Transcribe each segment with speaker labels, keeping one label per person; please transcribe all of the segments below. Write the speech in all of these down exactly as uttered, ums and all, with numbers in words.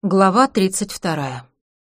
Speaker 1: Глава тридцать вторая.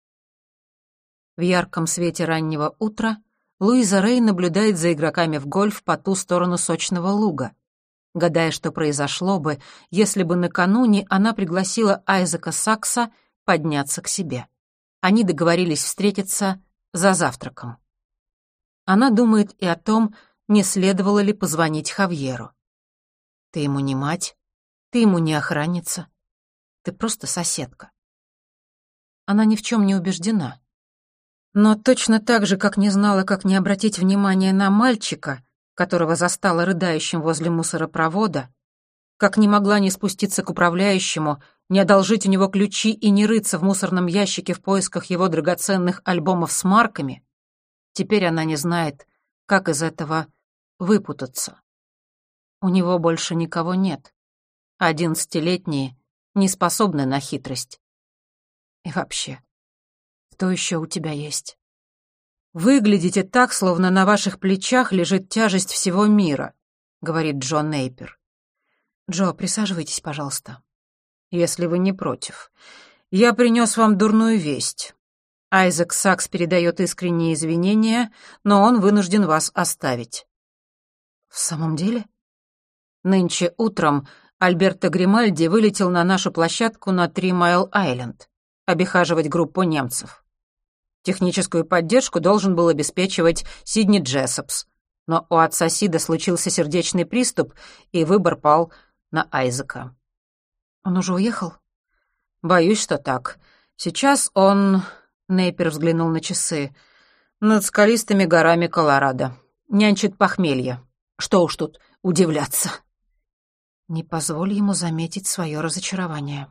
Speaker 1: В ярком свете раннего утра Луиза Рэй наблюдает за игроками в гольф по ту сторону сочного луга, гадая, что произошло бы, если бы накануне она пригласила Айзека Сакса подняться к себе. Они договорились встретиться за завтраком. Она думает и о том, не следовало ли позвонить Хавьеру. Ты ему не мать, ты ему не охранница, ты просто соседка. Она ни в чем не убеждена. Но точно так же, как не знала, как не обратить внимание на мальчика, которого застала рыдающим возле мусоропровода, как не могла не спуститься к управляющему, не одолжить у него ключи и не рыться в мусорном ящике в поисках его драгоценных альбомов с марками, теперь она не знает, как из этого выпутаться. У него больше никого нет. Одиннадцатилетние не способны на хитрость. И вообще, кто еще у тебя есть? «Выглядите так, словно на ваших плечах лежит тяжесть всего мира», — говорит Джо Нейпер. «Джо, присаживайтесь, пожалуйста. Если вы не против. Я принес вам дурную весть. Айзек Сакс передает искренние извинения, но он вынужден вас оставить». «В самом деле?» «Нынче утром Альберто Гримальди вылетел на нашу площадку на Три Майл-Айленд обихаживать группу немцев. Техническую поддержку должен был обеспечивать Сидни Джессопс, но у отца Сида случился сердечный приступ, и выбор пал на Айзека. Он уже уехал? Боюсь, что так. Сейчас он... Нейпер взглянул на часы. Над скалистыми горами Колорадо. Нянчит похмелье. Что уж тут удивляться. Не позволь ему заметить свое разочарование.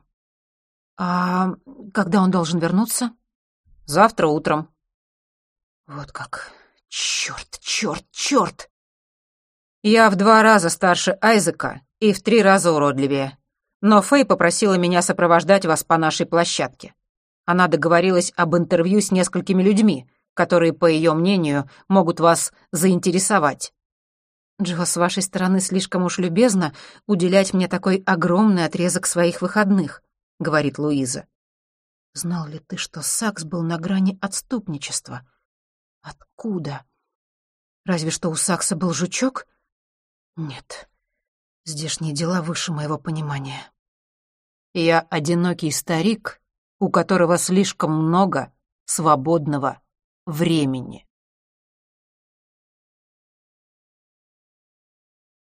Speaker 1: «А когда он должен вернуться?» «Завтра утром». «Вот как. Чёрт, чёрт, чёрт!» «Я в два раза старше Айзека и в три раза уродливее. Но Фэй попросила меня сопровождать вас по нашей площадке. Она договорилась об интервью с несколькими людьми, которые, по её мнению, могут вас заинтересовать». «Джо, с вашей стороны слишком уж любезно уделять мне такой огромный отрезок своих выходных», — говорит Луиза. «Знал ли ты, что Сакс был на грани отступничества? Откуда? Разве что у Сакса был жучок? Нет, здешние дела выше моего понимания. Я одинокий старик, у которого слишком много свободного времени».